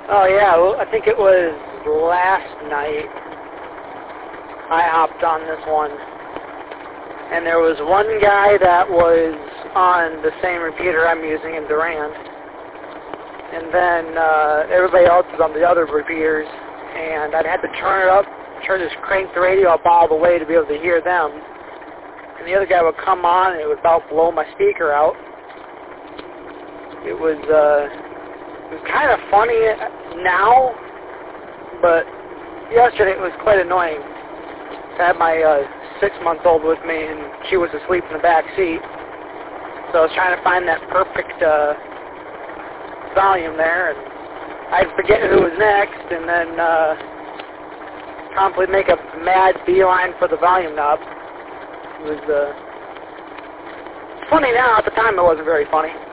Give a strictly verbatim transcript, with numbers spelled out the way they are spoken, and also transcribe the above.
Oh yeah, well, I think it was last night I hopped on this one. And there was one guy that was on the same repeater I'm using in Durand. And then uh, everybody else was on the other repeaters. And I'd had to turn it up, turn this crank the radio up all the way to be able to hear them. And the other guy would come on and it would about blow my speaker out. It was, uh, it was kind of funny now, but yesterday it was quite annoying. I had my uh, six-month-old with me, and she was asleep in the back seat. So I was trying to find that perfect uh, volume there, and I'd forget who was next, and then uh, promptly make a mad beeline for the volume knob. It was uh, funny now. At the time, it wasn't very funny.